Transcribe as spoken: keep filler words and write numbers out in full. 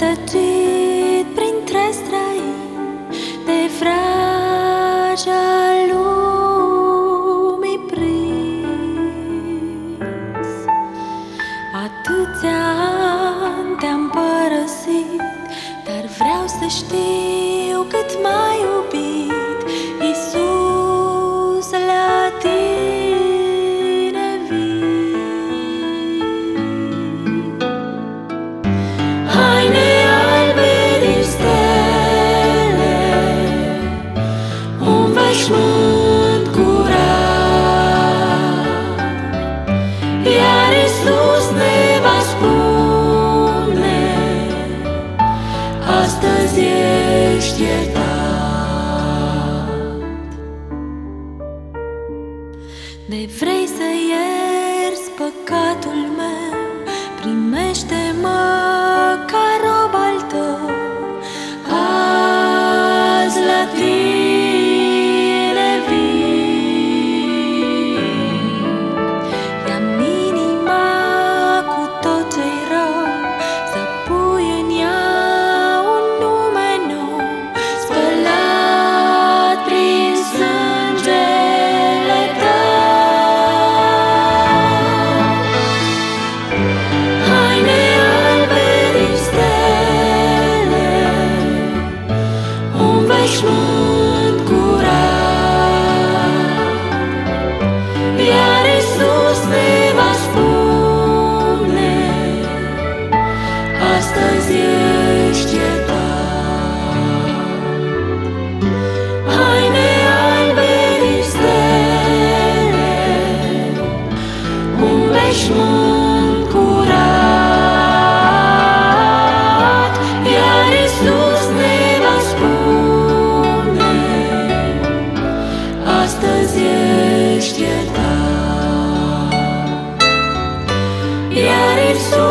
rătăcit printre străini, de vraja lumii prins. Atâția ani te-am părăsit, dar vreau să știu cât m-ai iubit, Iisus, la tine vin. Haine albe din stele, un veșmânt curat, iar Iisus ne va spune: astăzi ești iertat. De vrei să ierți păcatul meu, primește-mă ca rob al tău. Azi la tine vin, ia-mi inima cu tot ce-i rău, să pui în ea un nume nou, spălat prin sângele tău. Haine albe din stele, un veșmânt curat, iar Iisus ne va spune: astăzi ești iertat. Haine albe din stele, un veșmânt curat, iar Iisus ne va spune: astăzi ești iertat. Iar Iisus